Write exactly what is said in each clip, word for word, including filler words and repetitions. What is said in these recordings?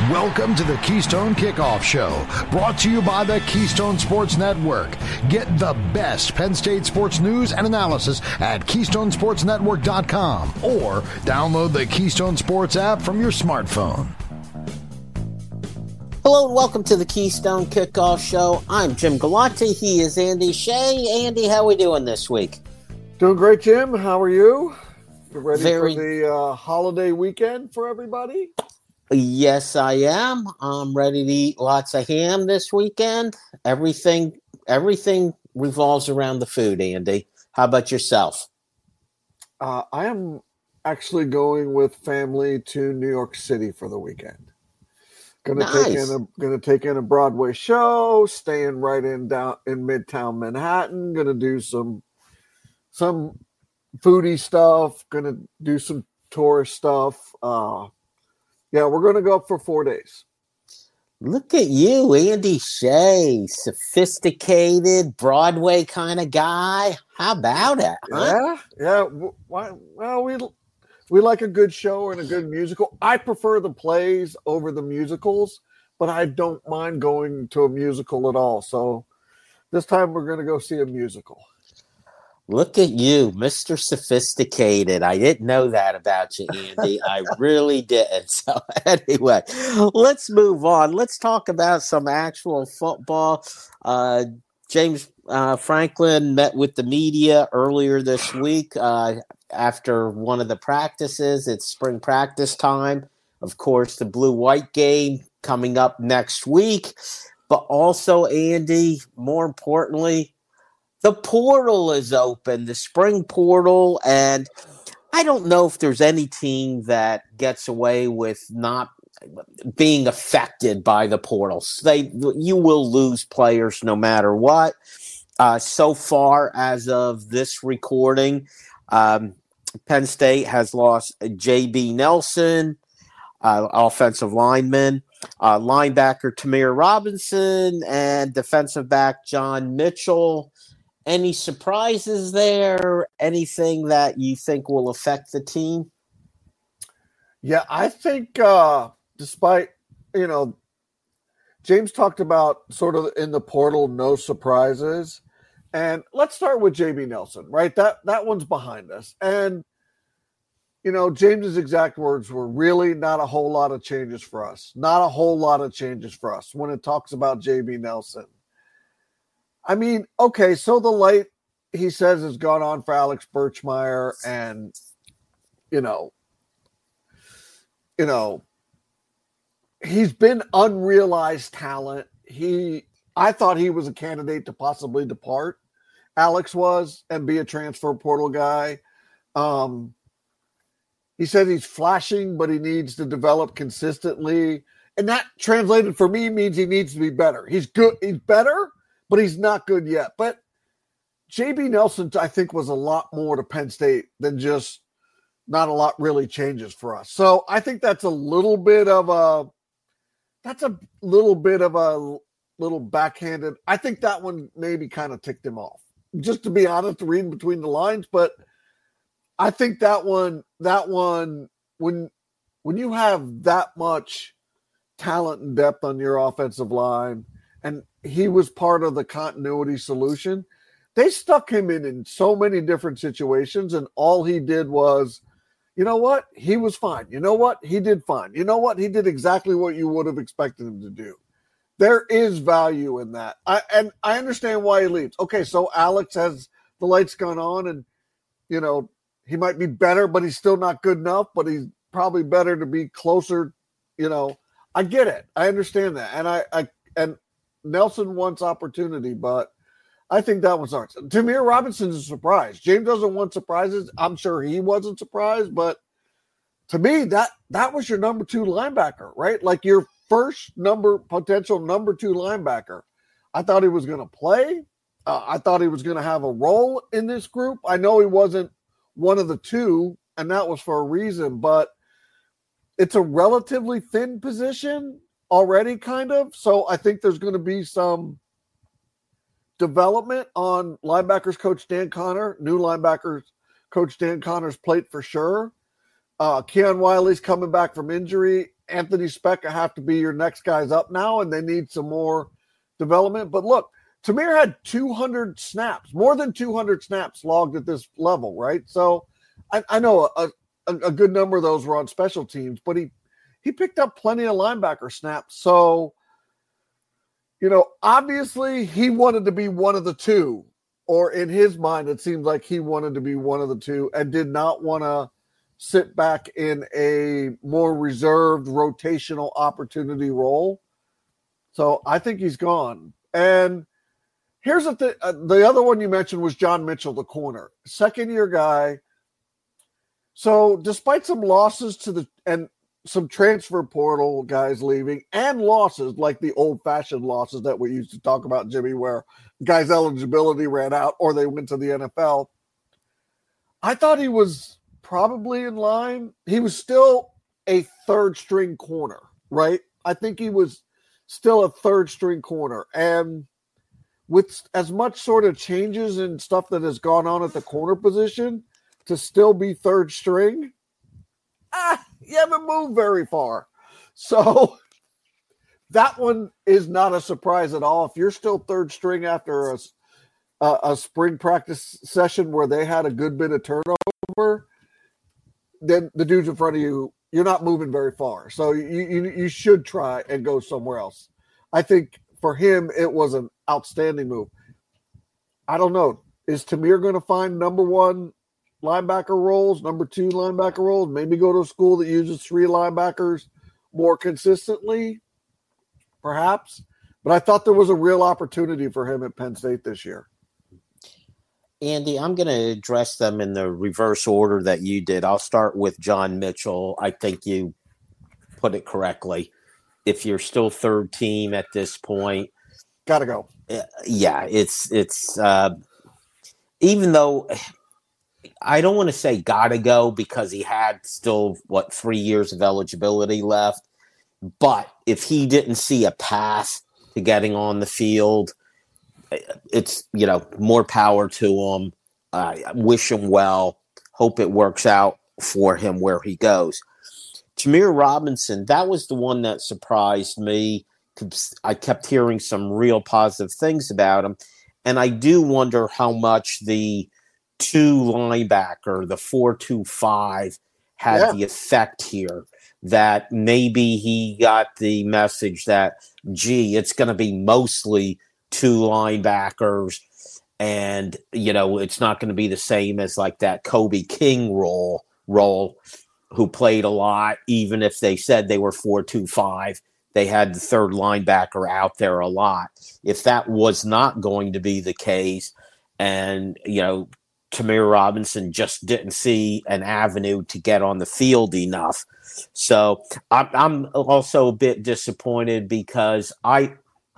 Welcome to the Keystone Kickoff Show, brought to you by the Keystone Sports Network. Get the best Penn State sports news and analysis at keystone sports network dot com or download the Keystone Sports app from your smartphone. Hello and welcome to the Keystone Kickoff Show. I'm Jim Galante. He is Andy Shea. Andy, how are we doing this week? Doing great, Jim. How are you? You ready Very... for the uh, holiday weekend for everybody? Yes, I am. I'm ready to eat lots of ham this weekend. Everything, everything revolves around the food, Andy. How about yourself? Uh, I am actually going with family to New York City for the weekend. Going to nice. take in a going to take in a Broadway show, staying right in down in Midtown Manhattan. Going to do some some foodie stuff. Going to do some tourist stuff. Uh, Yeah, we're going to go up for four days. Look at you, Andy Shea, sophisticated Broadway kind of guy. How about it? Huh? Yeah, yeah. Well, we we like a good show and a good musical. I prefer the plays over the musicals, but I don't mind going to a musical at all. So this time we're going to go see a musical. Look at you, Mister Sophisticated. I didn't know that about you, Andy. I really didn't. So anyway, let's move on. Let's talk about some actual football. Uh, James uh, Franklin met with the media earlier this week uh, after one of the practices. It's spring practice time. Of course, the blue-white game coming up next week. But also, Andy, more importantly, the portal is open, the spring portal, and I don't know if there's any team that gets away with not being affected by the portal. They, you will lose players no matter what. Uh, so far, as of this recording, um, Penn State has lost J B Nelson, uh, offensive lineman, uh, linebacker Tamir Robinson, and defensive back John Mitchell. Any surprises there? Anything that you think will affect the team? Yeah, I think uh, despite, you know, James talked about sort of in the portal, no surprises. And let's start with J B Nelson, right? That that one's behind us. And, you know, James's exact words were really not a whole lot of changes for us. Not a whole lot of changes for us when it talks about J B Nelson. I mean, okay, so the light, he says, has gone on for Alex Birchmeier, and, you know, you know, he's been unrealized talent. He, I thought he was a candidate to possibly depart. Alex was, and be a transfer portal guy. Um, he said he's flashing, but he needs to develop consistently. And that translated for me means he needs to be better. He's good. He's better, but he's not good yet. But J B Nelson, I think, was a lot more to Penn State than just not a lot really changes for us. So I think that's a little bit of a that's a little bit of a little backhanded. I think that one maybe kind of ticked him off, just to be honest, reading between the lines. But I think that one, that one, when when you have that much talent and depth on your offensive line, and he was part of the continuity solution. They stuck him in in so many different situations, and all he did was, you know what? He was fine. You know what? He did fine. You know what? He did exactly what you would have expected him to do. There is value in that. I, and I understand why he leaves. Okay, so Alex has the lights gone on, and, you know, he might be better, but he's still not good enough, but he's probably better to be closer. You know, I get it. I understand that. And I, I and Nelson wants opportunity, but I think that one's ours. Tamir Robinson's a surprise. James doesn't want surprises. I'm sure he wasn't surprised, but to me, that that was your number two linebacker, right? Like your first number, potential number two linebacker. I thought he was going to play. Uh, I thought he was going to have a role in this group. I know he wasn't one of the two, and that was for a reason, but it's a relatively thin position already, kind of. So I think there's going to be some development on linebackers coach Dan Connor, new linebackers coach Dan Connor's plate for sure. Uh, Keon Wiley's coming back from injury. Anthony Speca have to be your next guys up now, and they need some more development. But look, Tamir had two hundred snaps, more than two hundred snaps logged at this level, right? So I, I know a, a, a good number of those were on special teams, but he, he picked up plenty of linebacker snaps. So, you know, obviously he wanted to be one of the two, or in his mind, it seems like he wanted to be one of the two and did not want to sit back in a more reserved rotational opportunity role. So I think he's gone. And here's the thing. Uh, the other one you mentioned was John Mitchell, the corner, second year guy. So despite some losses to the, and some transfer portal guys leaving and losses like the old fashioned losses that we used to talk about, Jimmy, where guys' eligibility ran out or they went to the N F L. I thought he was probably in line. He was still a third string corner, right? I think he was still a third string corner. And with as much sort of changes and stuff that has gone on at the corner position, to still be third string, ah, you haven't moved very far. So that one is not a surprise at all. If you're still third string after a, a, a spring practice session where they had a good bit of turnover, then the dudes in front of you, you're not moving very far. So you, you, you should try and go somewhere else. I think for him, it was an outstanding move. I don't know. Is Tamir going to find number one linebacker roles, number two linebacker roles, maybe go to a school that uses three linebackers more consistently? Perhaps. But I thought there was a real opportunity for him at Penn State this year. Andy, I'm going to address them in the reverse order that you did. I'll start with John Mitchell. I think you put it correctly. If you're still third team at this point, gotta go. Yeah, it's it's uh, even though I don't want to say gotta go because he had still what three years of eligibility left. But if he didn't see a path to getting on the field, it's, you know, more power to him. I uh, wish him well. Hope it works out for him where he goes. Tamir Robinson, that was the one that surprised me. I kept hearing some real positive things about him. And I do wonder how much the two linebacker, the four two five, had yeah. the effect here. That maybe he got the message that, gee, it's going to be mostly two linebackers. And, you know, it's not going to be the same as like that Kobe King role, role who played a lot, even if they said they were four two five. They had the third linebacker out there a lot. If that was not going to be the case, and, you know, Tamir Robinson just didn't see an avenue to get on the field enough. So I'm, I'm also a bit disappointed because I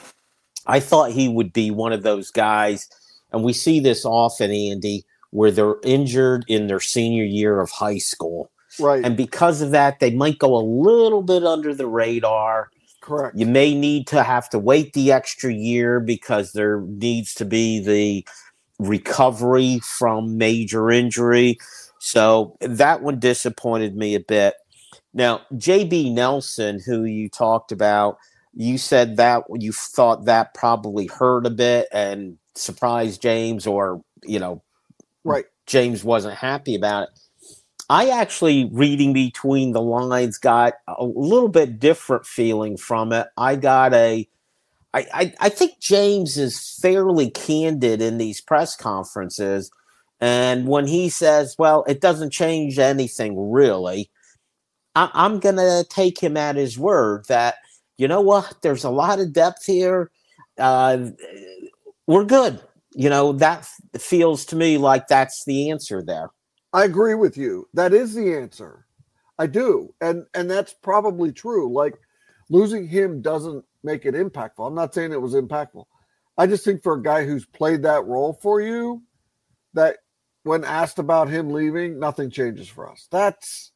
I thought he would be one of those guys, and we see this often, Andy, where they're injured in their senior year of high school. Right. And because of that, they might go a little bit under the radar. Correct. You may need to have to wait the extra year because there needs to be the recovery from major injury. So that one disappointed me a bit. Now, J B Nelson, who you talked about, you said that you thought that probably hurt a bit and surprised James, or, you know, right. James wasn't happy about it. I actually, reading between the lines, got a little bit different feeling from it. I got a, I, I, I think James is fairly candid in these press conferences. And when he says, well, it doesn't change anything really, I, I'm going to take him at his word that, you know what, there's a lot of depth here. Uh, we're good. You know, that feels to me like that's the answer there. I agree with you. That is the answer. I do. And and that's probably true. Like, losing him doesn't make it impactful. I'm not saying it was impactful. I just think for a guy who's played that role for you, that when asked about him leaving, nothing changes for us. That's,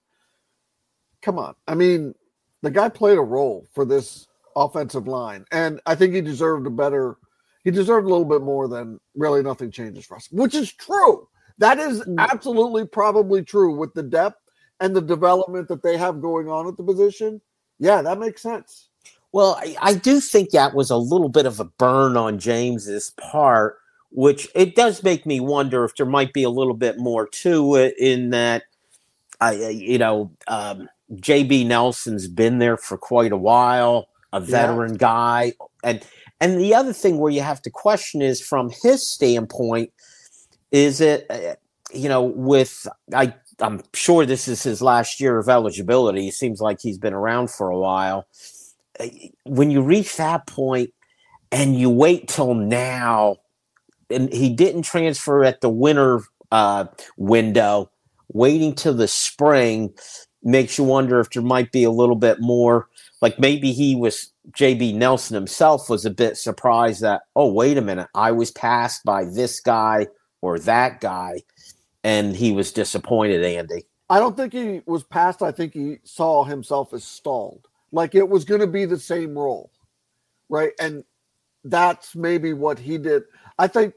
come on. I mean, the guy played a role for this offensive line. And I think he deserved a better, he deserved a little bit more than really nothing changes for us, which is true. That is absolutely probably true with the depth and the development that they have going on at the position. Yeah, that makes sense. Well, I, I do think that was a little bit of a burn on James's part, which it does make me wonder if there might be a little bit more to it in that, I, you know, um, J B Nelson's been there for quite a while, a veteran yeah. guy. And, and the other thing where you have to question is from his standpoint, is it, uh, you know, with, I, I'm sure this is his last year of eligibility. It seems like he's been around for a while. When you reach that point and you wait till now, and he didn't transfer at the winter uh, window, waiting till the spring makes you wonder if there might be a little bit more. Like maybe he was, J B Nelson himself was a bit surprised that, oh, wait a minute, I was passed by this guy or that guy, and he was disappointed, Andy. I don't think he was passed. I think he saw himself as stalled. Like it was going to be the same role, right? And that's maybe what he did. I think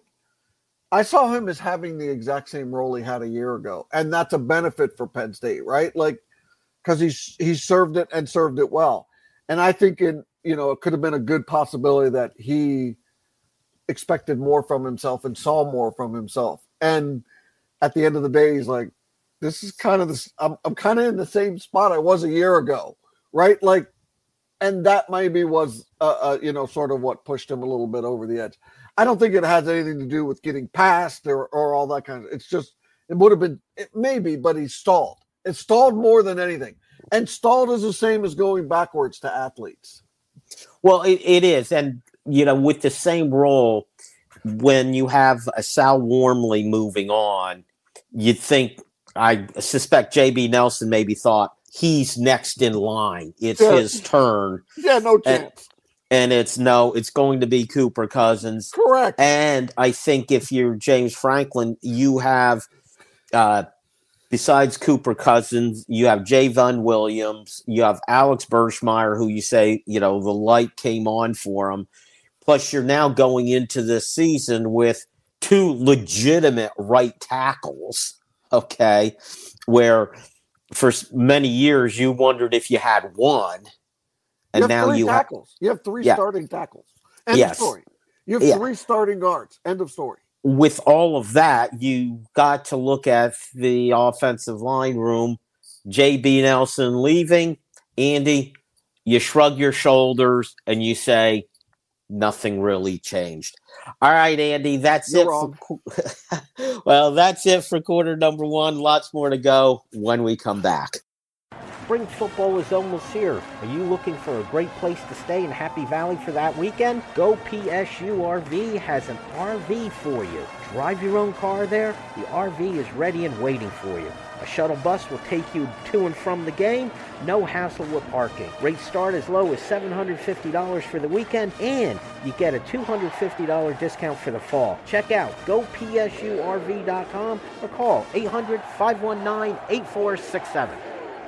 I saw him as having the exact same role he had a year ago, and that's a benefit for Penn State, right? Like because he's he served it and served it well. And I think in you know it could have been a good possibility that he expected more from himself and saw more from himself. And at the end of the day, he's like, "This is kind of this. I'm I'm kind of in the same spot I was a year ago." Right, like, and that maybe was, uh, uh, you know, sort of what pushed him a little bit over the edge. I don't think it has anything to do with getting past or, or all that kind of. It's just it would have been it maybe, but he stalled. It stalled more than anything, and stalled is the same as going backwards to athletes. Well, it, it is, and you know, with the same role, when you have a Sal Wormley moving on, you'd think. I suspect J B Nelson maybe thought. He's next in line. It's yeah. his turn. Yeah, no chance. And, and it's no, it's going to be Cooper Cousins. Correct. And I think if you're James Franklin, you have, uh, besides Cooper Cousins, you have Javon Williams, you have Alex Birchmeier, who you say, you know, the light came on for him. Plus, you're now going into this season with two legitimate right tackles, okay, where – for many years, you wondered if you had one, and you now you tackles. have you have three yeah. starting tackles. End yes. of story. You have yeah. three starting guards. End of story. With all of that, you got to look at the offensive line room. J B Nelson leaving, Andy. You shrug your shoulders and you say, nothing really changed. All right, Andy, that's You're it. Wrong. For, well, that's it for quarter number one. Lots more to go when we come back. Spring football is almost here. Are you looking for a great place to stay in Happy Valley for that weekend? Go P S U R V has an R V for you. Drive your own car there. The R V is ready and waiting for you. A shuttle bus will take you to and from the game. No hassle with parking. Rates start as low as seven hundred fifty dollars for the weekend, and you get a two hundred fifty dollars discount for the fall. Check out go P S U R V dot com or call eight hundred, five one nine, eight four six seven.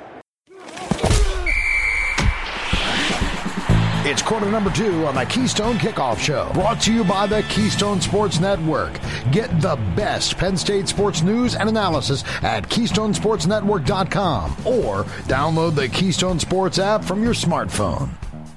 It's quarter number two on the Keystone Kickoff Show, brought to you by the Keystone Sports Network. Get the best Penn State sports news and analysis at keystone sports network dot com or download the Keystone Sports app from your smartphone.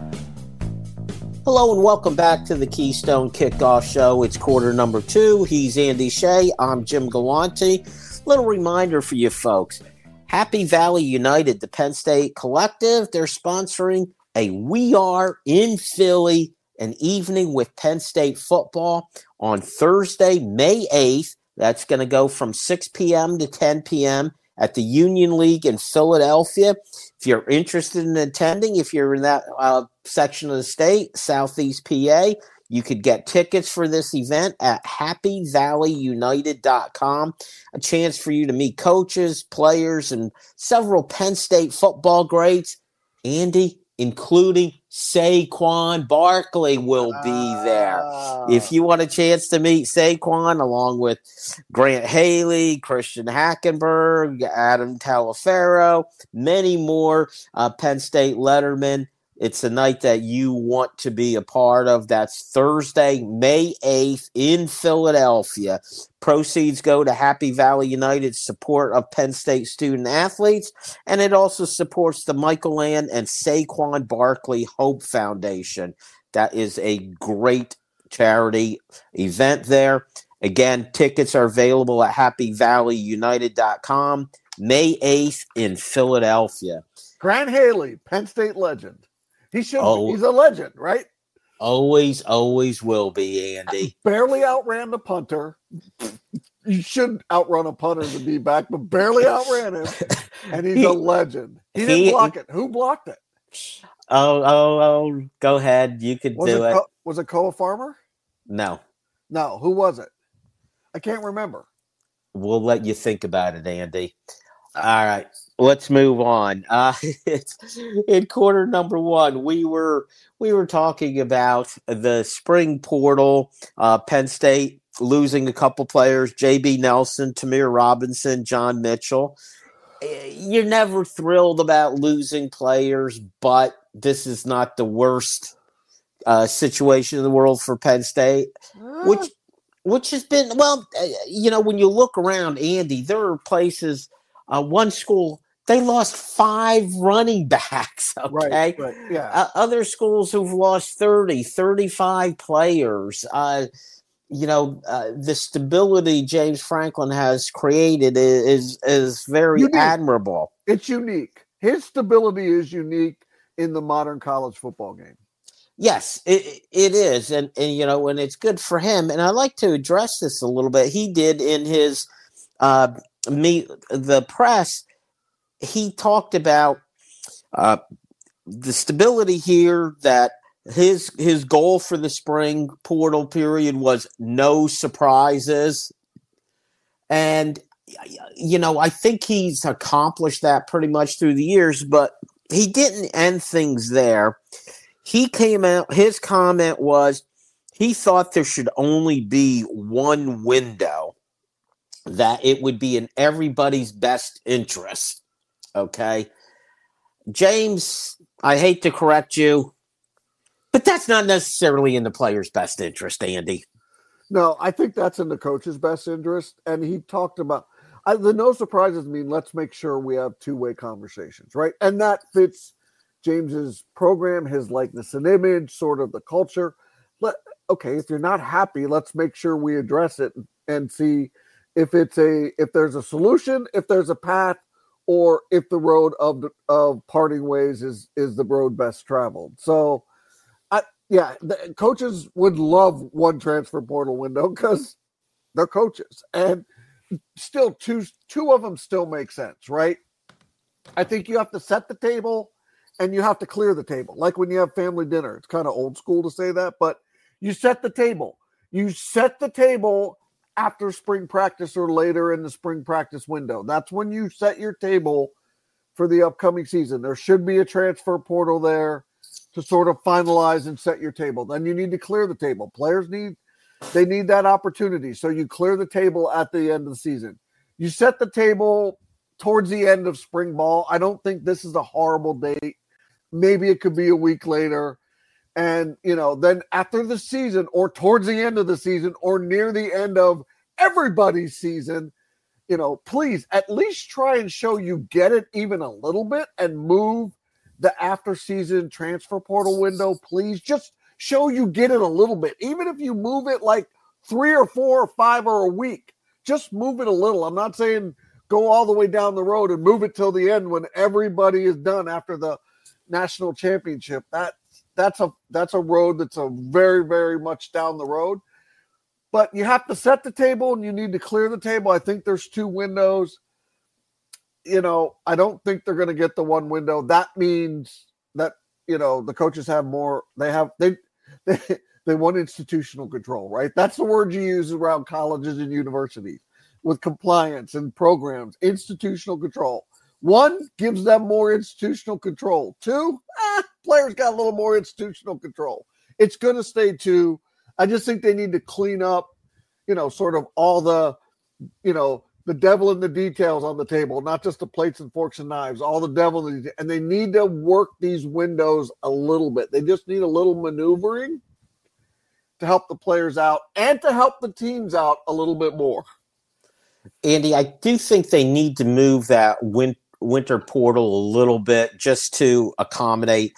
Hello and welcome back to the Keystone Kickoff Show. It's quarter number two. He's Andy Shea. I'm Jim Galante. Little reminder for you folks. Happy Valley United, the Penn State Collective, they're sponsoring a We Are in Philly, an evening with Penn State football on Thursday, May eighth. That's going to go from six p.m. to ten p.m. at the Union League in Philadelphia. If you're interested in attending, if you're in that uh, section of the state, Southeast P A, you could get tickets for this event at happy valley united dot com. A chance for you to meet coaches, players, and several Penn State football greats. Andy, including Saquon Barkley will be there. Uh, if you want a chance to meet Saquon along with Grant Haley, Christian Hackenberg, Adam Talaferro, many more uh, Penn State lettermen, It's a night that you want to be a part of. That's Thursday, May eighth in Philadelphia. Proceeds go to Happy Valley United's support of Penn State student athletes, and it also supports the Michael Land and Saquon Barkley Hope Foundation. That is a great charity event there. Again, tickets are available at happy valley united dot com. May eighth in Philadelphia. Grant Haley, Penn State legend. He should Oh. be. He's a legend, right? Always, always will be, Andy. Barely outran the punter. You should outrun a punter to be back, but barely outran him. And he's He- a legend. He didn't he- block it. Who blocked it? Oh, oh, oh, go ahead. You could Was do it, it. Co- was it Koa Farmer? No, No. Who was it? I can't remember. we'll let you think about it, Andy. All right, let's move on. Uh, it's, in quarter number one, we were we were talking about the spring portal. Uh, Penn State losing a couple players: J B Nelson, Tamir Robinson, John Mitchell. You're never thrilled about losing players, but this is not the worst uh, situation in the world for Penn State, which which has been, well, uh, you know, when you look around, Andy, there are places, uh, one school, they lost five running backs, okay? Right, right, yeah. Uh, other schools who've lost thirty, thirty-five players. Uh, you know, uh, the stability James Franklin has created is is very Unique. admirable. It's unique. His stability is unique in the modern college football game. Yes, it it is, and and you know, and it's good for him. And I like to address this a little bit. He did in his uh, meet the press. He talked about uh, the stability here. That his his goal for the spring portal period was no surprises, and you know, I think he's accomplished that pretty much through the years. But he didn't end things there. He came out, his comment was he thought there should only be one window, that it would be in everybody's best interest. Okay. James, I hate to correct you, but that's not necessarily in the player's best interest, Andy. No, I think that's in the coach's best interest. And he talked about I, the no surprises mean let's make sure we have two-way conversations, right? And that fits James's program, his likeness and image, sort of the culture. Let okay, if you're not happy, let's make sure we address it and see if it's a if there's a solution, if there's a path, or if the road of the, of parting ways is is the road best traveled. So, I yeah, the coaches would love one transfer portal window because they're coaches, and still two two of them still make sense, right? I think you have to set the table. And you have to clear the table. Like when you have family dinner. It's kind of old school to say that, but you set the table. You set the table after spring practice or later in the spring practice window. That's when you set your table for the upcoming season. There should be a transfer portal there to sort of finalize and set your table. Then you need to clear the table. Players need, they need that opportunity. So you clear the table at the end of the season. You set the table towards the end of spring ball. I don't think this is a horrible date. Maybe it could be a week later. And, you know, then after the season or towards the end of the season or near the end of everybody's season, you know, please at least try and show you get it even a little bit and move the after season transfer portal window. Please just show you get it a little bit. Even if you move it like three or four or five or a week, just move it a little. I'm not saying go all the way down the road and move it till the end when everybody is done after the national championship. That that's a that's a road that's a very, very much down the road. But you have to set the table and you need to clear the table. I think there's two windows. You know, I don't think they're going to get the one window. That means that, you know, the coaches have more. They have they they they want institutional control, right? That's the word you use around colleges and universities with compliance and programs. Institutional control. One, gives them more institutional control. Two, eh, players got a little more institutional control. It's going to stay two. I just think they need to clean up, you know, sort of all the, you know, the devil in the details on the table, not just the plates and forks and knives, all the devil in the details. And they need to work these windows a little bit. They just need a little maneuvering to help the players out and to help the teams out a little bit more. Andy, I do think they need to move that win- winter portal a little bit just to accommodate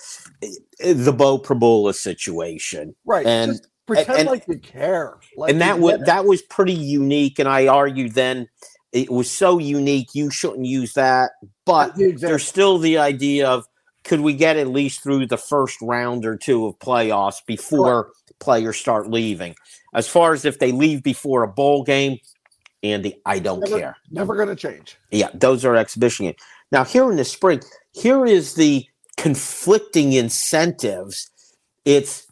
the Bo Prabula situation. Right. And just pretend and, like you care. Like and that was that was pretty unique. And I argued then it was so unique you shouldn't use that. But the there's still the idea of could we get at least through the first round or two of playoffs before right. players start leaving? As far as if they leave before a bowl game, Andy, I don't never, care. Never going to change. Yeah, those are exhibition games. Now, here in the spring, here is the conflicting incentives. It's,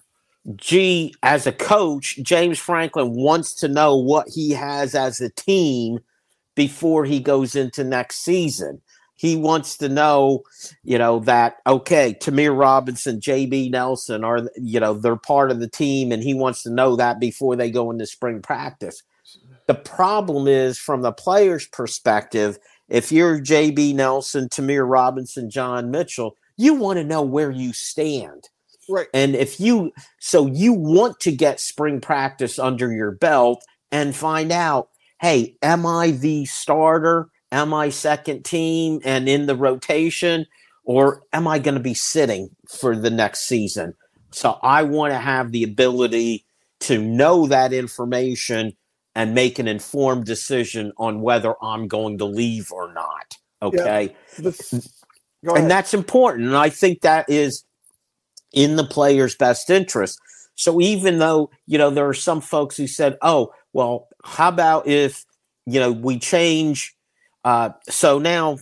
gee, as a coach, James Franklin wants to know what he has as a team before he goes into next season. He wants to know, you know, that, okay, Tamir Robinson, J B Nelson are, you know, they're part of the team, and he wants to know that before they go into spring practice. The problem is, from the player's perspective, if you're J B Nelson, Tamir Robinson, John Mitchell, you want to know where you stand. Right. And if you, so you want to get spring practice under your belt and find out, hey, am I the starter? Am I second team and in the rotation? Or am I going to be sitting for the next season? So I want to have the ability to know that information and make an informed decision on whether I'm going to leave or not. Okay. Yeah, this, and that's important. And I think that is in the player's best interest. So even though, you know, there are some folks who said, oh, well, how about if, you know, we change. Uh, so now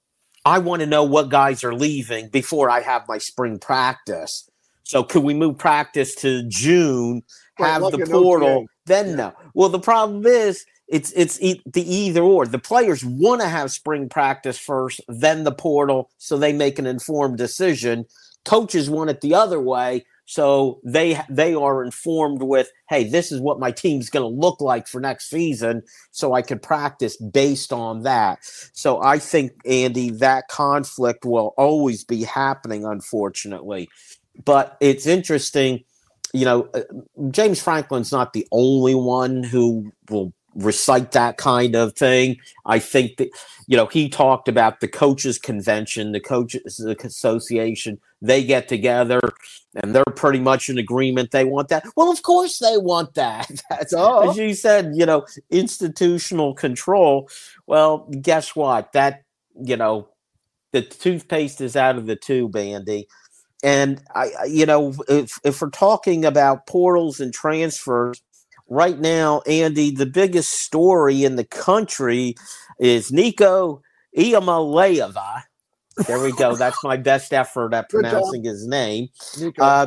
I want to know what guys are leaving before I have my spring practice. So could we move practice to June, have right, the portal, no then yeah. no. Well, the problem is it's it's e- the either or. The players want to have spring practice first, then the portal, so they make an informed decision. Coaches want it the other way, so they they are informed with, hey, this is what my team's going to look like for next season, so I can practice based on that. So I think, Andy, that conflict will always be happening, unfortunately. But it's interesting. You know, uh, James Franklin's not the only one who will recite that kind of thing. I think that, you know, he talked about the coaches convention, the coaches association, they get together and they're pretty much in agreement. They want that. Well, of course they want that. That's, oh. As you said, you know, institutional control. Well, guess what? That, you know, the toothpaste is out of the tube, Andy. And, I, you know, if, if we're talking about portals and transfers, right now, Andy, the biggest story in the country is Nico Iamaleava. There we go. That's my best effort at pronouncing his name. Uh,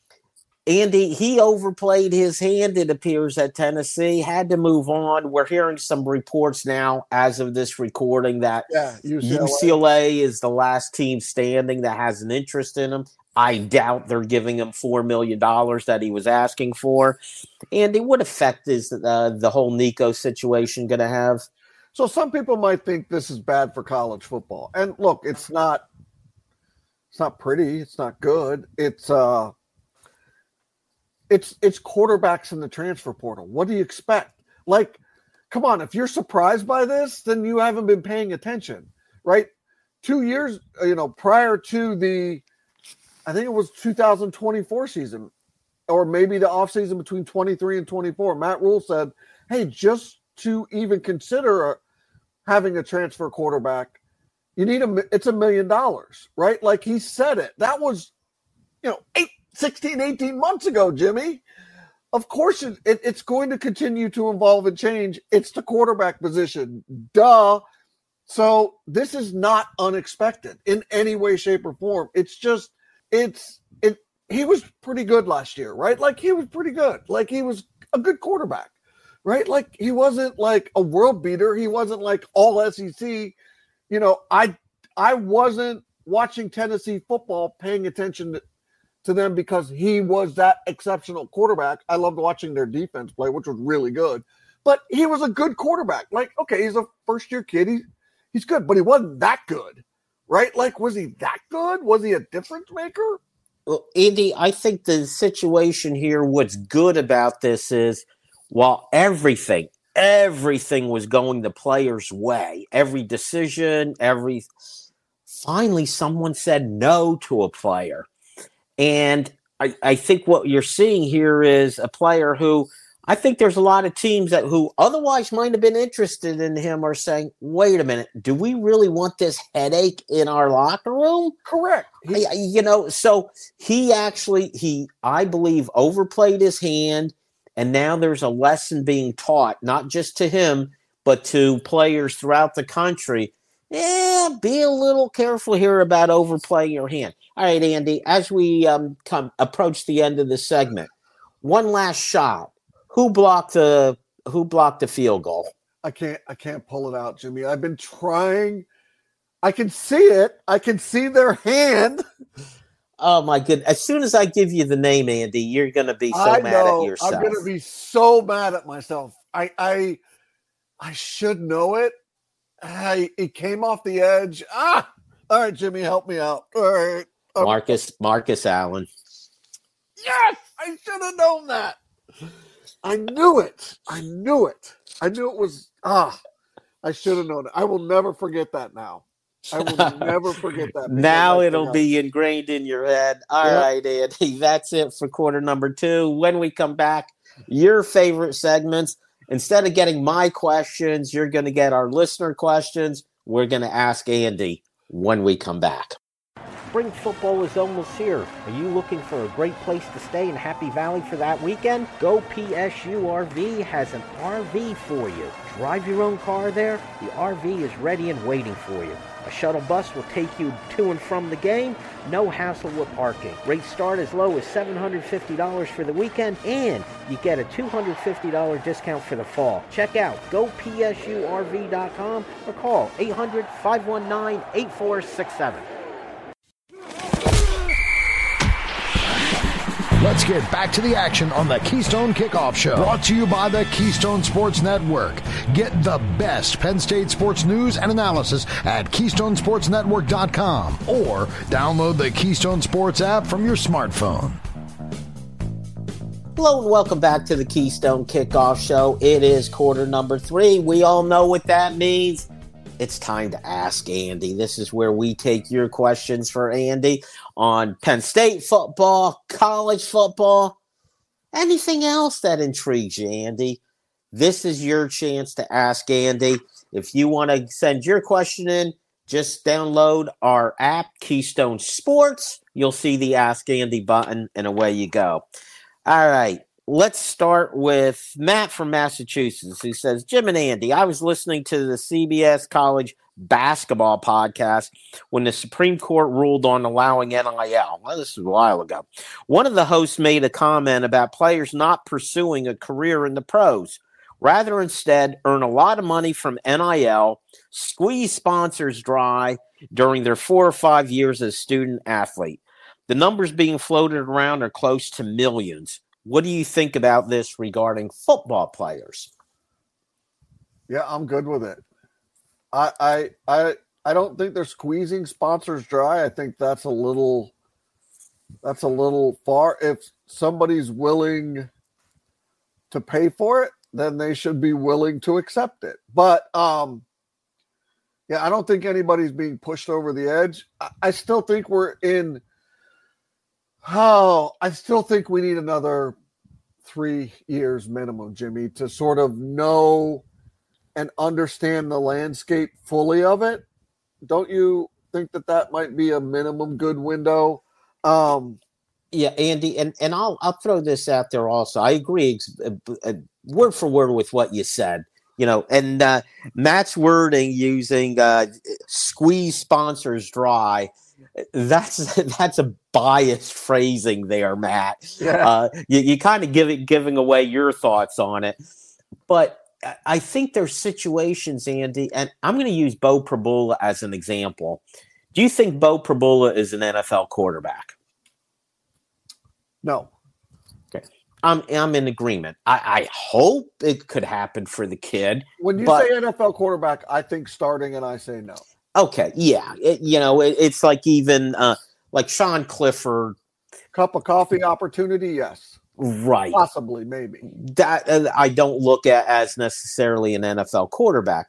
Andy, he overplayed his hand, it appears, at Tennessee, had to move on. We're hearing some reports now, as of this recording, that yeah, U C L A. U C L A is the last team standing that has an interest in him. I doubt they're giving him four million dollars that he was asking for. Andy, what effect is uh, the whole Nico situation going to have? So some people might think this is bad for college football. And look, it's not it's not pretty, it's not good. It's uh it's it's quarterbacks in the transfer portal. What do you expect? Like, come on, if you're surprised by this, then you haven't been paying attention, right? Two years, you know, prior to the I think it was two thousand twenty-four season, or maybe the offseason between twenty-three and twenty-four. Matt Rule said, hey, just to even consider a, having a transfer quarterback, you need a, it's a million dollars, right? Like he said it. That was, you know, eight, sixteen, eighteen months ago, Jimmy. Of course, it, it, it's going to continue to evolve and change. It's the quarterback position. Duh. So this is not unexpected in any way, shape, or form. It's just, It's it. He was pretty good last year, right? Like he was pretty good. Like he was a good quarterback, right? Like he wasn't like a world beater. He wasn't like all S E C. You know, I I wasn't watching Tennessee football, paying attention to, to them because he was that exceptional quarterback. I loved watching their defense play, which was really good. but he was a good quarterback. Like, okay, he's a first-year kid. He, he's good, but he wasn't that good, right? Like, was he that good? Was he a difference maker? Well, Andy, I think the situation here, what's good about this is while everything, everything was going the player's way, every decision, every finally someone said no to a player. And I, I think what you're seeing here is a player who I think there's a lot of teams that who otherwise might have been interested in him are saying, wait a minute, do we really want this headache in our locker room? Correct. He, I, you know, so he actually, he, I believe, overplayed his hand, and now there's a lesson being taught, not just to him, but to players throughout the country. Yeah, be a little careful here about overplaying your hand. All right, Andy, as we um, come approach the end of the segment, one last shot. Who blocked the Who blocked the field goal? I can't. I can't pull it out, Jimmy. I've been trying. I can see it. I can see their hand. Oh my goodness! As soon as I give you the name, Andy, you're going to be so I mad know, at yourself. I'm going to be so mad at myself. I I I should know it. I it came off the edge. Ah! All right, Jimmy, help me out. All right, um, Marcus Marcus Allen. Yes, I should have known that. I knew it. I knew it. I knew it was, ah, I should have known it. I will never forget that now. I will never forget that. Now it'll be ingrained in your head. All Yep. right, Andy, that's it for quarter number two. When we come back, your favorite segments. Instead of getting my questions, you're going to get our listener questions. We're going to ask Andy when we come back. Spring football is almost here. Are you looking for a great place to stay in Happy Valley for that weekend? Go P S U R V has an R V for you. Drive your own car there. The R V is ready and waiting for you. A shuttle bus will take you to and from the game. No hassle with parking. Rates start as low as seven hundred fifty dollars for the weekend, and you get a two hundred fifty dollars discount for the fall. Check out go P S U R V dot com or call eight hundred, five one nine, eight four six seven. Let's get back to the action on the Keystone Kickoff Show. Brought to you by the Keystone Sports Network. Get the best Penn State sports news and analysis at keystone sports network dot com or download the Keystone Sports app from your smartphone. Hello and welcome back to the Keystone Kickoff Show. It is quarter number three. We all know what that means. It's time to ask Andy. This is where we take your questions for Andy on Penn State football, college football, anything else that intrigues you, Andy. This is your chance to ask Andy. If you want to send your question in, just download our app, Keystone Sports. You'll see the Ask Andy button, and away you go. All right. Let's start with Matt from Massachusetts, who says, Jim and Andy, I was listening to the C B S College basketball podcast when the Supreme Court ruled on allowing N I L. Well, this was a while ago. One of the hosts made a comment about players not pursuing a career in the pros. Rather, instead, earn a lot of money from N I L, squeeze sponsors dry during their four or five years as a student athlete. The numbers being floated around are close to millions. What do you think about this regarding football players? Yeah, I'm good with it. I I I I don't think they're squeezing sponsors dry. I think that's a little that's a little far. If somebody's willing to pay for it, then they should be willing to accept it. But um yeah, I don't think anybody's being pushed over the edge. I, I still think we're in Oh, I still think we need another three years minimum, Jimmy, to sort of know and understand the landscape fully of it. Don't you think that that might be a minimum good window? Um, yeah, Andy, and, and I'll I'll throw this out there also. I agree uh, uh, word for word with what you said. You know, and uh, Matt's wording using uh, squeeze sponsors dry. That's that's a biased phrasing there, Matt. Yeah. Uh, you you kind of give it, giving away your thoughts on it, but I think there's situations, Andy, and I'm going to use Bo Prabula as an example. Do you think Bo Prabula is an N F L quarterback? No. Okay. I'm I'm in agreement. I, I hope it could happen for the kid. When you but, say N F L quarterback, I think starting, and I say no. Okay, yeah, it, you know, it, it's like even uh, like Sean Clifford. Cup of coffee opportunity, yes. Right. Possibly, maybe. That uh, I don't look at as necessarily an N F L quarterback.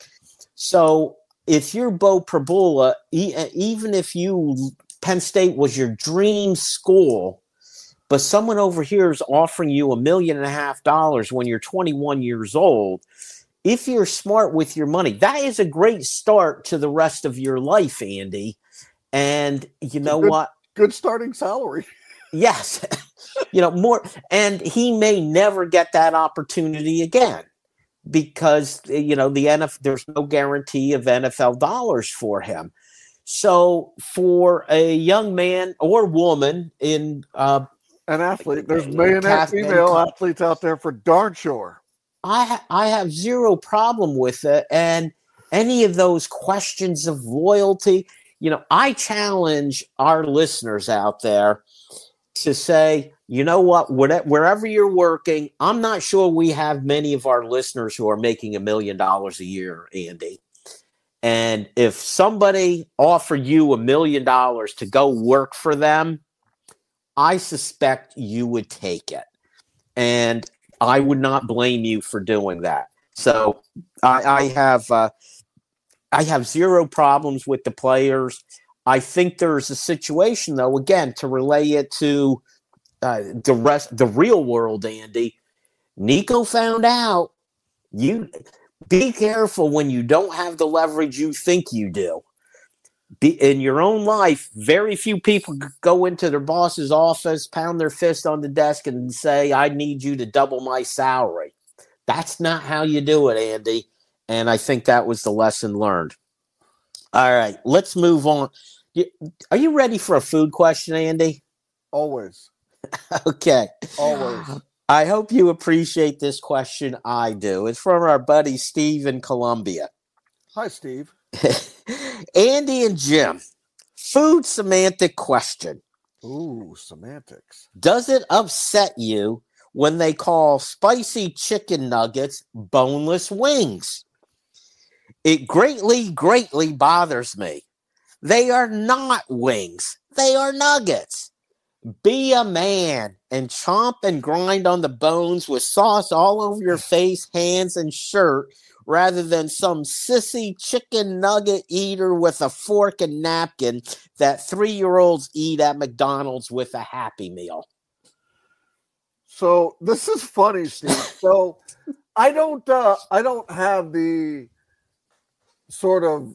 So if you're Bo Prabula, e- even if you Penn State was your dream school, but someone over here is offering you a million and a half dollars when you're twenty-one years old, if you're smart with your money, that is a great start to the rest of your life, Andy. And you know good, what? Good starting salary. Yes. You know, more, and he may never get that opportunity again because, you know, the N F L, there's no guarantee of N F L dollars for him. So for a young man or woman in uh, an athlete, there's millionaire female and, athletes out there for darn sure. I ha- I have zero problem with it, and any of those questions of loyalty, you know, I challenge our listeners out there to say, you know what, wherever you're working, I'm not sure we have many of our listeners who are making a million dollars a year, Andy. And if somebody offered you a million dollars to go work for them, I suspect you would take it. And I would not blame you for doing that. So I, I have uh, I have zero problems with the players. I think there's a situation, though, again, to relay it to uh, the rest, the real world, Andy. Nico found out. You be careful when you don't have the leverage you think you do. Be, in your own life, very few people go into their boss's office, pound their fist on the desk, and say, I need you to double my salary. That's not how you do it, Andy. And I think that was the lesson learned. All right, let's move on. Are you ready for a food question, Andy? Always. Okay. Always. I hope you appreciate this question. I do. It's from our buddy Steve in Columbia. Hi, Steve. Andy and Jim, food semantic question. Ooh, semantics. Does it upset you when they call spicy chicken nuggets boneless wings? It greatly, greatly bothers me. They are not wings. They are nuggets. Be a man and chomp and grind on the bones with sauce all over your face, hands, and shirt rather than some sissy chicken nugget eater with a fork and napkin that three-year-olds eat at McDonald's with a Happy Meal. So this is funny, Steve. So I don't, uh, I don't have the sort of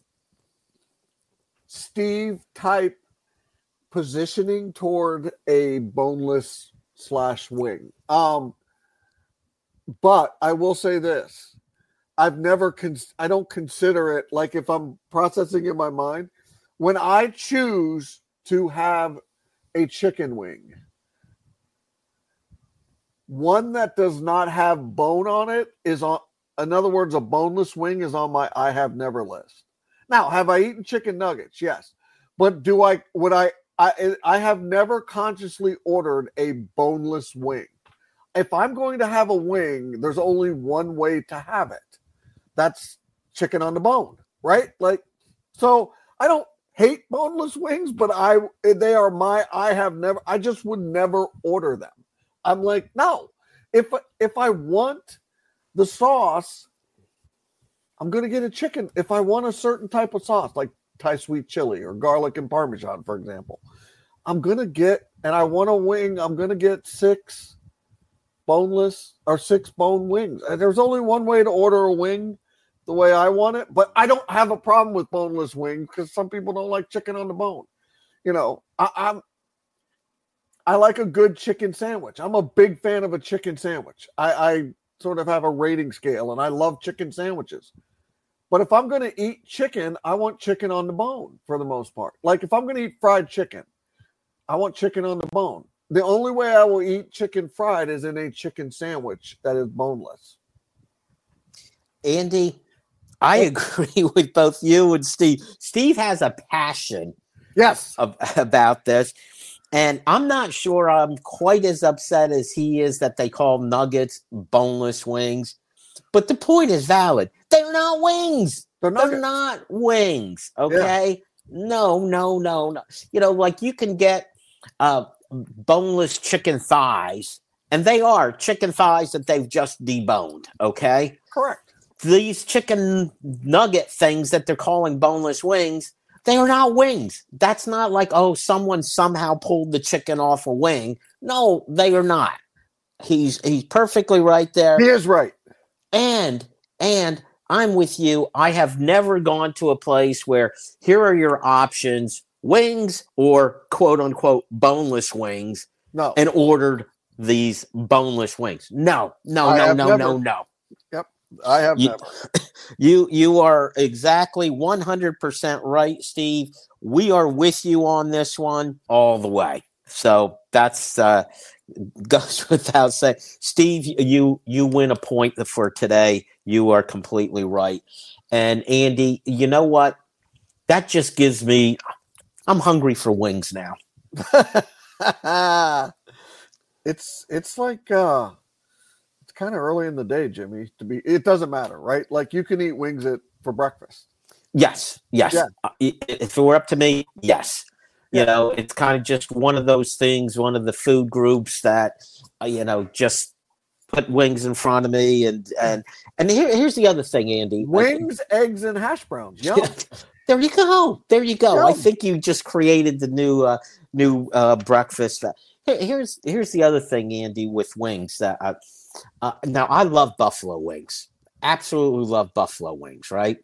Steve type positioning toward a boneless slash wing. Um, but I will say this. I've never, cons- I don't consider it, like if I'm processing in my mind, when I choose to have a chicken wing, one that does not have bone on it is on, in other words, a boneless wing is on my I have never list. Now, have I eaten chicken nuggets? Yes. But do I, would I, I, I have never consciously ordered a boneless wing. If I'm going to have a wing, there's only one way to have it. That's chicken on the bone, right? Like, so I don't hate boneless wings, but I, they are my, I have never, I just would never order them. I'm like, no, if, if I want the sauce, I'm going to get a chicken. If I want a certain type of sauce, like Thai sweet chili or garlic and Parmesan, for example, I'm going to get, and I want a wing, I'm going to get six boneless or six bone wings. And there's only one way to order a wing the way I want it, but I don't have a problem with boneless wings because some people don't like chicken on the bone. You know, I, I'm, I like a good chicken sandwich. I'm a big fan of a chicken sandwich. I, I sort of have a rating scale, and I love chicken sandwiches. But if I'm going to eat chicken, I want chicken on the bone for the most part. Like if I'm going to eat fried chicken, I want chicken on the bone. The only way I will eat chicken fried is in a chicken sandwich that is boneless. Andy, I agree with both you and Steve. Steve has a passion yes. ab- about this. And I'm not sure I'm quite as upset as he is that they call nuggets boneless wings. But the point is valid. They're not wings. They're, They're not wings. Okay? Yeah. No, no, no, no. You know, like you can get uh, boneless chicken thighs, and they are chicken thighs that they've just deboned. Okay? Correct. These chicken nugget things that they're calling boneless wings, they are not wings. That's not like, oh, someone somehow pulled the chicken off a wing. No, they are not. He's he's perfectly right there. He is right. And and I'm with you. I have never gone to a place where here are your options, wings or quote unquote boneless wings. No. And ordered these boneless wings. No, no, I no, no, never. no, no. Yep. I have you, never. You you are exactly one hundred percent right, Steve. We are with you on this one all the way. So that's uh, goes without saying. Steve, you you win a point for today. You are completely right. And Andy, you know what? That just gives me I'm hungry for wings now. it's it's like uh it's kind of early in the day, Jimmy, to be it doesn't matter, right? Like you can eat wings at for breakfast. Yes, yes. Yeah. Uh, if it were up to me, yes. You yeah. know, it's kind of just one of those things, one of the food groups that, uh, you know, just put wings in front of me. And and, and here, here's the other thing, Andy. Wings, I, eggs, and hash browns. Yum. There you go. There you go. Yum. I think you just created the new uh, new uh, breakfast. Here, here's here's the other thing, Andy, with wings. That I, uh, now, I love buffalo wings. Absolutely love buffalo wings, right?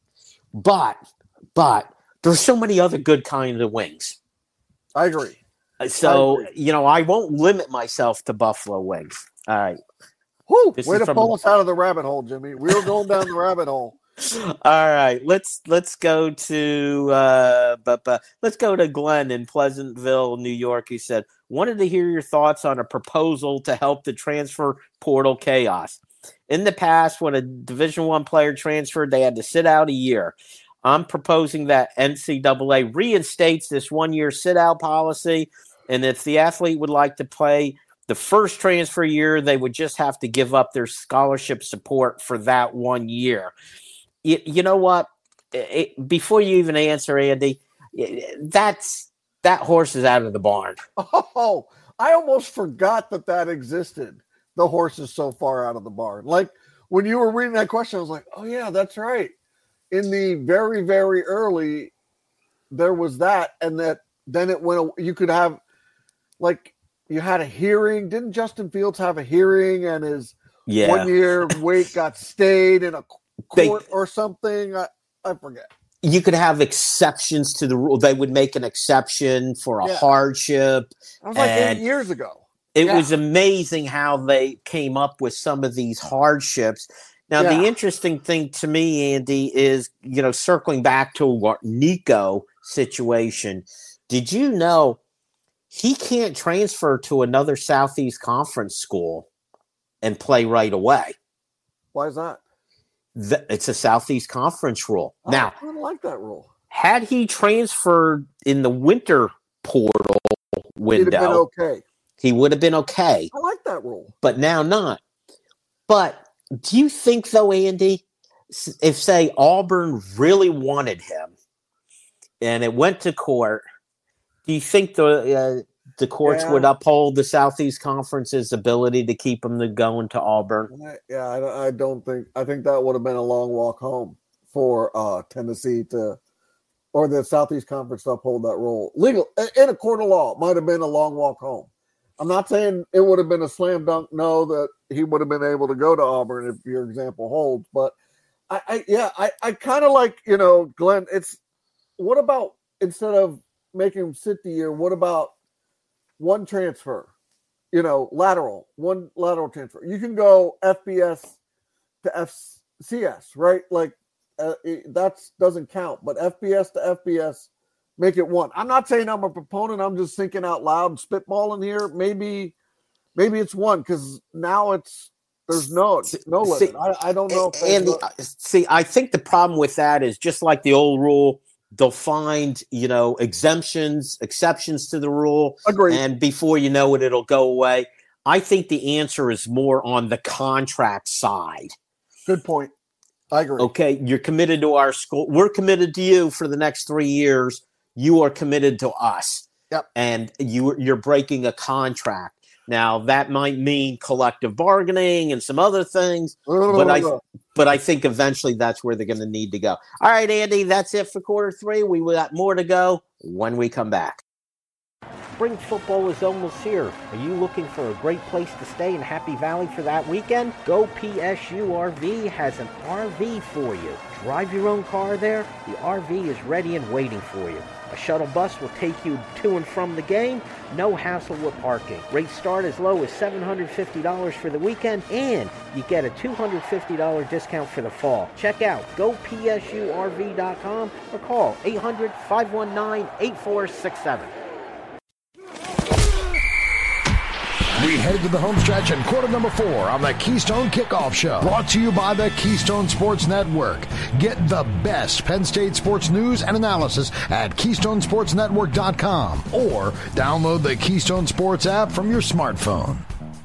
But, but there's so many other good kinds of wings. I agree. So, I agree. you know, I won't limit myself to buffalo wings. All right. Whew, way to pull us out of the rabbit hole, Jimmy. We were going down the rabbit hole. All right. Let's let's go to uh but, but let's go to Glenn in Pleasantville, New York. He said, wanted to hear your thoughts on a proposal to help the transfer portal chaos. In the past, when a Division One player transferred, they had to sit out a year. I'm proposing that N C double A reinstates this one-year sit-out policy, and if the athlete would like to play the first transfer year, they would just have to give up their scholarship support for that one year. You, you know what? It, before you even answer, Andy, that's that horse is out of the barn. Oh, I almost forgot that that existed. The horse is so far out of the barn. Like when you were reading that question, I was like, oh, yeah, that's right. In the very, very early, there was that. And that then it went, you could have like you had a hearing. Didn't Justin Fields have a hearing and his yeah. one year wait got stayed in a court they, or something? I, I forget. You could have exceptions to the rule. They would make an exception for a yeah. hardship. That was like eight years ago. It yeah. was amazing how they came up with some of these hardships. Now, yeah. the interesting thing to me, Andy, is, you know, circling back to what Nico situation. Did you know he can't transfer to another Southeast Conference school and play right away? Why is that? The, it's a Southeast Conference rule. Oh, now, I don't like that rule. Had he transferred in the winter portal window, He'd have been okay. He would have been okay. I like that rule. But now not. But do you think, though, Andy, if, say, Auburn really wanted him and it went to court, do you think the uh, the courts yeah. would uphold the Southeast Conference's ability to keep him to going to Auburn? Yeah, I, I don't think – I think that would have been a long walk home for uh, Tennessee to – or the Southeast Conference to uphold that rule. Legal – in a court of law, it might have been a long walk home. I'm not saying it would have been a slam dunk no that he would have been able to go to Auburn if your example holds. But, I, I yeah, I, I kind of like, you know, Glenn, it's – what about instead of making him sit the year, what about one transfer, you know, lateral, one lateral transfer? You can go F B S to F C S, right? Like uh, that doesn't count, but F B S to F B S, make it one. I'm not saying I'm a proponent. I'm just thinking out loud and spitballing here. Maybe, maybe it's one because now it's there's no no limit. See, I, I don't know. If Andy, no... see, I think the problem with that is just like the old rule: they'll find, you know, exemptions, exceptions to the rule. Agreed. And before you know it, it'll go away. I think the answer is more on the contract side. Good point. I agree. Okay, you're committed to our school. We're committed to you for the next three years. You are committed to us. Yep. And you, you're breaking a contract. Now, that might mean collective bargaining and some other things, but I but I think eventually that's where they're going to need to go. All right, Andy, that's it for quarter three. We got more to go when we come back. Spring football is almost here. Are you looking for a great place to stay in Happy Valley for that weekend? Go P S U R V has an R V for you. Drive your own car there. The R V is ready and waiting for you. A shuttle bus will take you to and from the game. No hassle with parking. Rates start as low as seven hundred fifty dollars for the weekend, and you get a two hundred fifty dollars discount for the fall. Check out go P S U R V dot com or call eight hundred, five one nine, eight four six seven. We head to the home stretch and quarter number four on the Keystone Kickoff Show. Brought to you by the Keystone Sports Network. Get the best Penn State sports news and analysis at keystone sports network dot com or download the Keystone Sports app from your smartphone.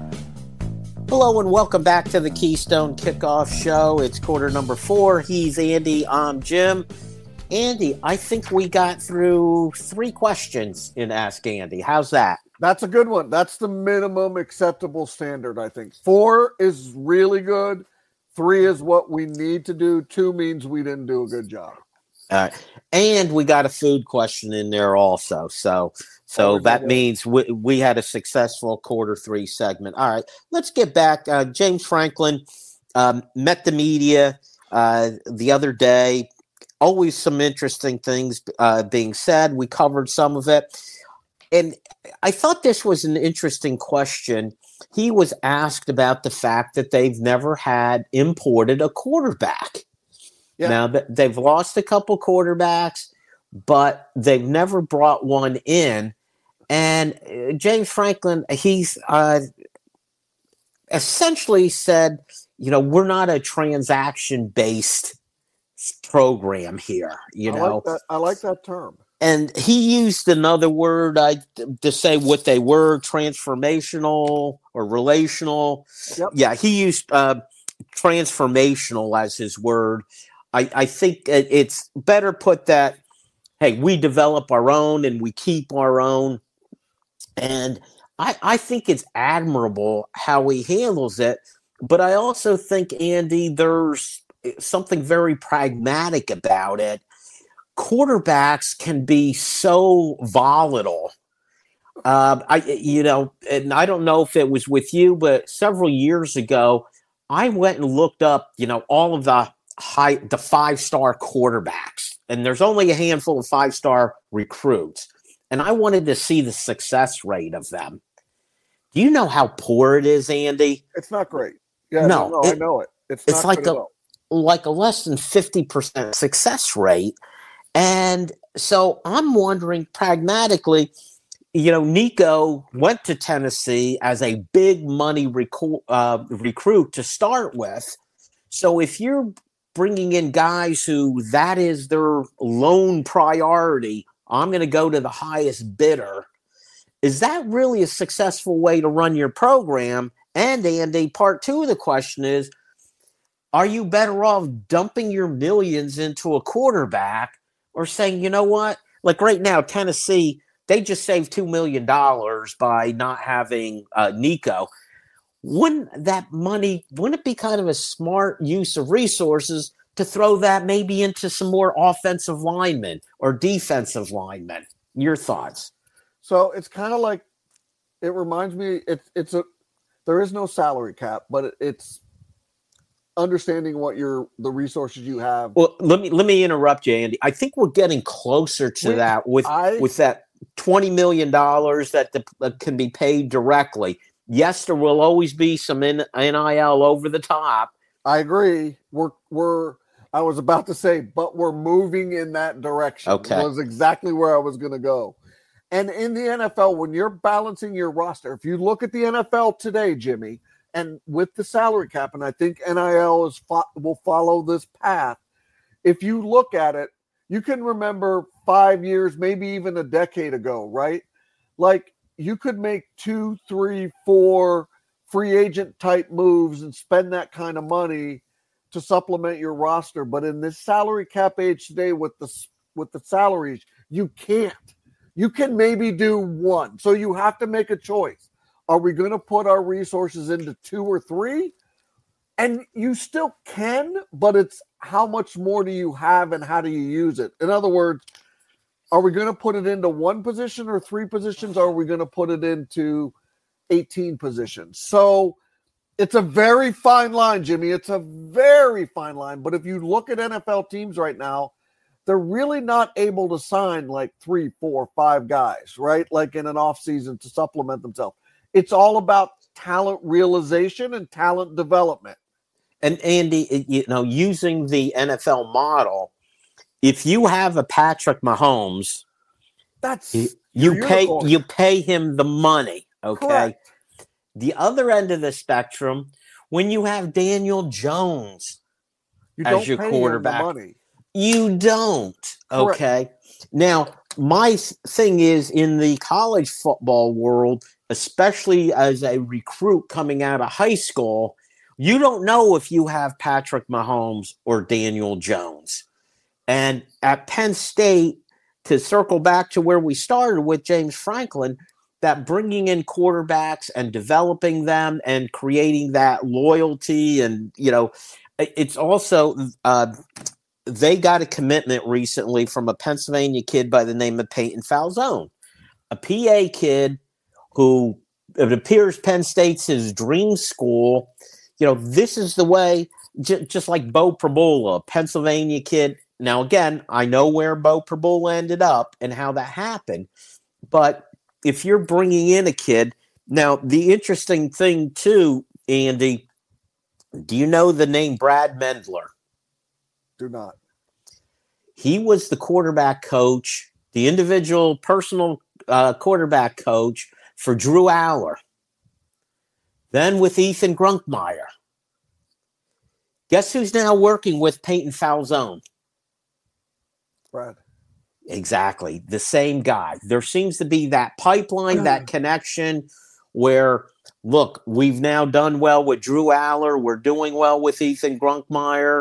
Hello and welcome back to the Keystone Kickoff Show. It's quarter number four. He's Andy. I'm Jim. Andy, I think we got through three questions in Ask Andy. How's that? That's a good one. That's the minimum acceptable standard, I think. Four is really good. Three is what we need to do. Two means we didn't do a good job. All right. And we got a food question in there also. So so oh, that means we, we had a successful quarter three segment. All right. Let's get back. Uh, James Franklin um, met the media uh, the other day. Always some interesting things uh, being said. We covered some of it. And I thought this was an interesting question. He was asked about the fact that they've never had imported a quarterback. Yeah. Now, they've lost a couple quarterbacks, but they've never brought one in. And James Franklin, he's uh, essentially said, you know, we're not a transaction-based program here. You I know, like that, I like that term. And he used another word I, to say what they were, transformational or relational. Yep. Yeah, he used uh, transformational as his word. I, I think it's better put that, hey, we develop our own and we keep our own. And I, I think it's admirable how he handles it. But I also think, Andy, there's something very pragmatic about it. Quarterbacks can be so volatile. Uh, I, you know, and I don't know if it was with you, but several years ago, I went and looked up, you know, all of the high, the five-star quarterbacks, and there's only a handful of five-star recruits, and I wanted to see the success rate of them. Do you know how poor it is, Andy? It's not great. Yeah, no, no, it, I know it. It's, it's not like a well. like a less than fifty percent success rate. And so I'm wondering pragmatically, you know, Nico went to Tennessee as a big money recu- uh, recruit to start with. So if you're bringing in guys who that is their lone priority, I'm going to go to the highest bidder. Is that really a successful way to run your program? And Andy, part two of the question is, are you better off dumping your millions into a quarterback or saying, you know what, like right now, Tennessee, they just saved two million dollars by not having uh, Nico. Wouldn't that money, wouldn't it be kind of a smart use of resources to throw that maybe into some more offensive linemen or defensive linemen? Your thoughts? So it's kind of like, it reminds me, it's it's a, there is no salary cap, but it, it's understanding what your the resources you have. Well, let me let me interrupt you, Andy. I think we're getting closer to we, that with I, with that twenty million dollars that the, uh, can be paid directly. Yes, there will always be some N I L over the top. I agree. We're we're. I was about to say, but we're moving in that direction. Okay, that was exactly where I was going to go. And in the N F L, when you're balancing your roster, if you look at the N F L today, Jimmy, and with the salary cap, and I think N I L is fo- will follow this path. If you look at it, you can remember five years, maybe even a decade ago, right? Like you could make two, three, four free agent type moves and spend that kind of money to supplement your roster. But in this salary cap age today with the with the salaries, you can't. You can maybe do one. So you have to make a choice. Are we going to put our resources into two or three? And you still can, but it's how much more do you have and how do you use it? In other words, are we going to put it into one position or three positions? Or are we going to put it into eighteen positions? So it's a very fine line, Jimmy. It's a very fine line. But if you look at N F L teams right now, they're really not able to sign like three, four, five guys, right? Like in an offseason to supplement themselves. It's all about talent realization and talent development. And Andy, you know, using the N F L model, if you have a Patrick Mahomes, that's you, you pay unicorn. you pay him the money, okay? Correct. The other end of the spectrum, when you have Daniel Jones you as your pay quarterback, him the money. You don't, Correct. Okay? Now, my thing is in the college football world, especially as a recruit coming out of high school, you don't know if you have Patrick Mahomes or Daniel Jones. And at Penn State, to circle back to where we started with James Franklin, that bringing in quarterbacks and developing them and creating that loyalty and, you know, it's also uh, they got a commitment recently from a Pennsylvania kid by the name of Peyton Falzone, a P A kid who it appears Penn State's his dream school. You know, this is the way, j- just like Bo Prabula, Pennsylvania kid. Now, again, I know where Bo Prabula ended up and how that happened. But if you're bringing in a kid, now the interesting thing too, Andy, do you know the name Brad Mendler? Do not. He was the quarterback coach, the individual personal uh, quarterback coach for Drew Aller. Then with Ethan Grunkmeyer. Guess who's now working with Peyton Falzone? Brad. Exactly. The same guy. There seems to be that pipeline, that connection where, look, we've now done well with Drew Aller. We're doing well with Ethan Grunkmeyer.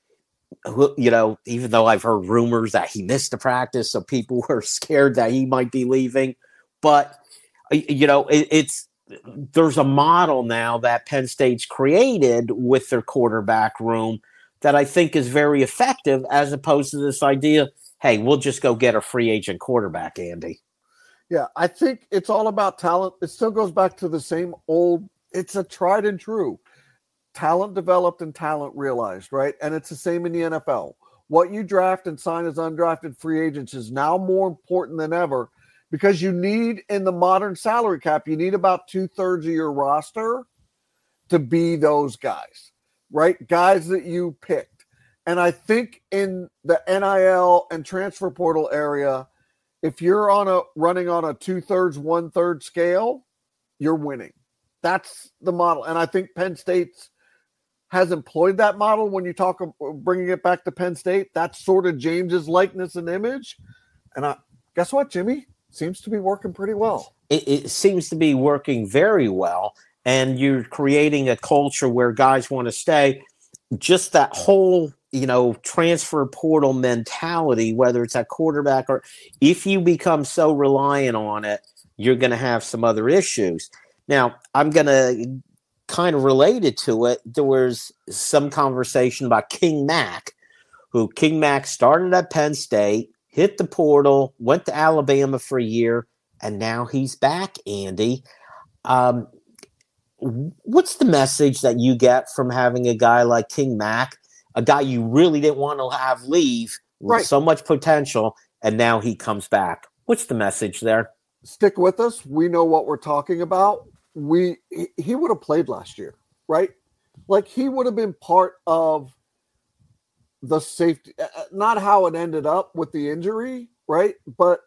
You know, even though I've heard rumors that he missed a practice, so people were scared that he might be leaving. But, you know, it, it's there's a model now that Penn State's created with their quarterback room that I think is very effective as opposed to this idea, hey, we'll just go get a free agent quarterback, Andy. Yeah, I think it's all about talent. It still goes back to the same old, it's a tried and true. Talent developed and talent realized, right? And it's the same in the N F L. What you draft and sign as undrafted free agents is now more important than ever because you need, in the modern salary cap, you need about two-thirds of your roster to be those guys, right? Guys that you picked. And I think in the N I L and transfer portal area, if you're on a running on a two-thirds, one-third scale, you're winning. That's the model. And I think Penn State's has employed that model when you talk of bringing it back to Penn State. That's sort of James's likeness and image. And I, guess what, Jimmy? Seems to be working pretty well. It, it seems to be working very well. And you're creating a culture where guys want to stay. Just that whole, you know, transfer portal mentality, whether it's at quarterback or if you become so reliant on it, you're going to have some other issues. Now, I'm going to kind of related to it, there was some conversation about King Mack, who King Mack started at Penn State, hit the portal, went to Alabama for a year, and now he's back, Andy. Um, what's the message that you get from having a guy like King Mack, a guy you really didn't want to have leave with right. so much potential, and now he comes back? What's the message there? Stick with us. We know what we're talking about. We he, he would have played last year, right? Like he would have been part of the safety, not how it ended up with the injury, right? But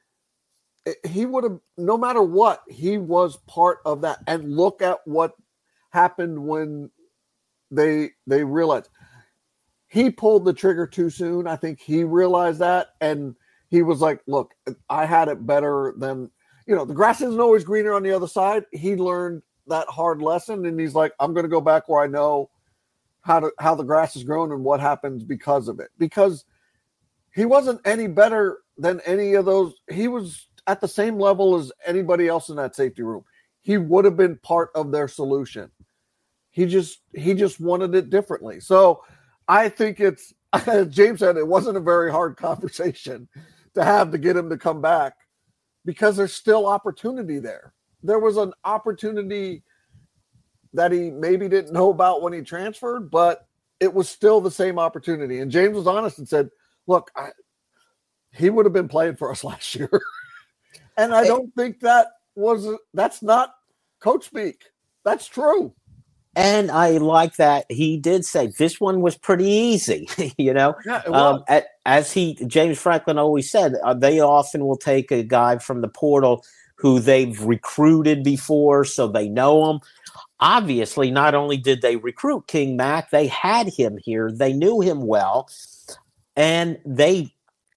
he would have, no matter what, he was part of that. And look at what happened when they they realized he pulled the trigger too soon. I think he realized that, and he was like, look, I had it better than, you know, the grass isn't always greener on the other side. He learned that hard lesson, and he's like, I'm going to go back where I know how to how the grass is grown and what happens because of it. Because he wasn't any better than any of those. He was at the same level as anybody else in that safety room. He would have been part of their solution. He just he just wanted it differently. So I think it's, as James said, it wasn't a very hard conversation to have to get him to come back, because there's still opportunity there. There was an opportunity that he maybe didn't know about when he transferred, but it was still the same opportunity. And James was honest and said, look, I, he would have been playing for us last year. And I don't think that was, that's not coach speak. That's true. And I like that he did say this one was pretty easy, you know. Yeah, it was. Um, as he, James Franklin always said, uh, they often will take a guy from the portal who they've recruited before, so they know him. Obviously, not only did they recruit King Mack, they had him here. They knew him well, and they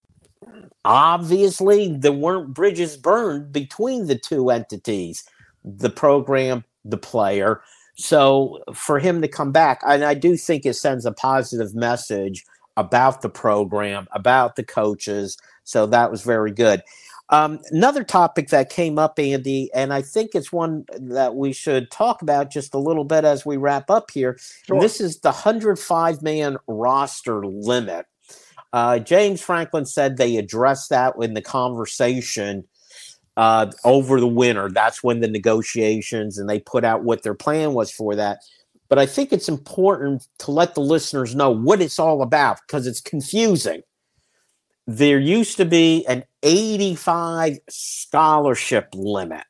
obviously there weren't bridges burned between the two entities, the program, the player. So for him to come back, and I do think it sends a positive message about the program, about the coaches. So that was very good. Um, another topic that came up, Andy, and I think it's one that we should talk about just a little bit as we wrap up here. Sure. This is the one hundred five man roster limit. Uh, James Franklin said they addressed that in the conversation Uh, over the winter. That's when the negotiations, and they put out what their plan was for that. But I think it's important to let the listeners know what it's all about, because it's confusing. There used to be an eighty-five scholarship limit.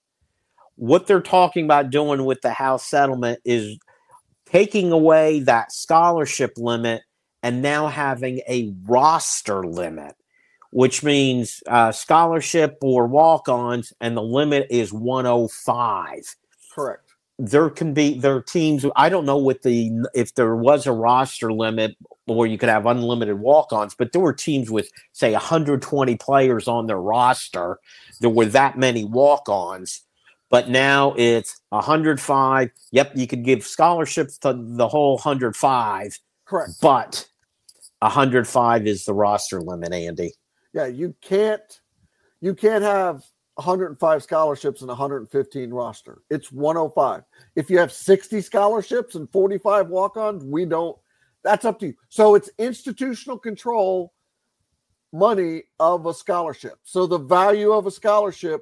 What they're talking about doing with the House settlement is taking away that scholarship limit and now having a roster limit, which means uh, scholarship or walk-ons, and the limit is one oh five. Correct. There can be there are teams. I don't know what the if there was a roster limit or you could have unlimited walk-ons, but there were teams with, say, one hundred twenty players on their roster. There were that many walk-ons, but now it's one hundred five. Yep, you could give scholarships to the whole one hundred five. Correct. But one hundred five is the roster limit, Andy. Yeah, you can't you can't have one hundred five scholarships and one hundred fifteen roster. It's one oh five. If you have sixty scholarships and forty-five walk-ons, we don't. That's up to you. So it's institutional control money of a scholarship. So the value of a scholarship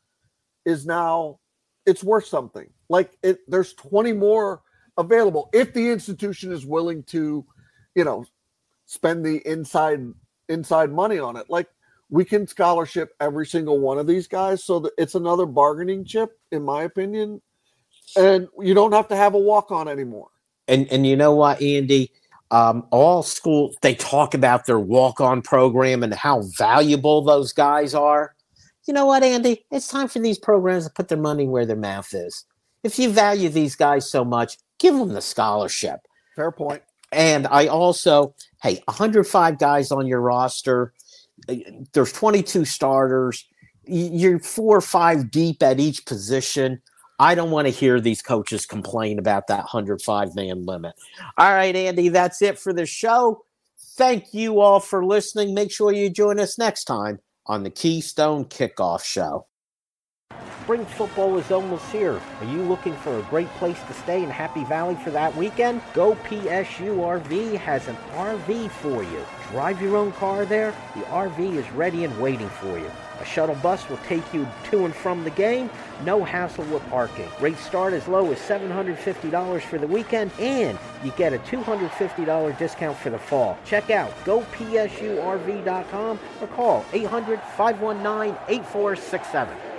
is now, it's worth something. Like it, there's twenty more available if the institution is willing to, you know, spend the inside inside money on it. Like, we can scholarship every single one of these guys, so that it's another bargaining chip, in my opinion. And you don't have to have a walk-on anymore. And and you know what, Andy? Um, all schools, they talk about their walk-on program and how valuable those guys are. You know what, Andy? It's time for these programs to put their money where their mouth is. If you value these guys so much, give them the scholarship. Fair point. And I also, hey, one hundred five guys on your roster. There's twenty-two starters. You're four or five deep at each position. I don't want to hear these coaches complain about that one hundred five man limit. All right, Andy, that's it for the show. Thank you all for listening. Make sure you join us next time on the Keystone Kickoff Show. Spring football is almost here. Are you looking for a great place to stay in Happy Valley for that weekend? Go P S U R V has an R V for you. Drive your own car there. The R V is ready and waiting for you. A shuttle bus will take you to and from the game. No hassle with parking. Rates start as low as seven hundred fifty dollars for the weekend, and you get a two hundred fifty dollars discount for the fall. Check out go P S U R V dot com or call eight hundred, five one nine, eight four six seven.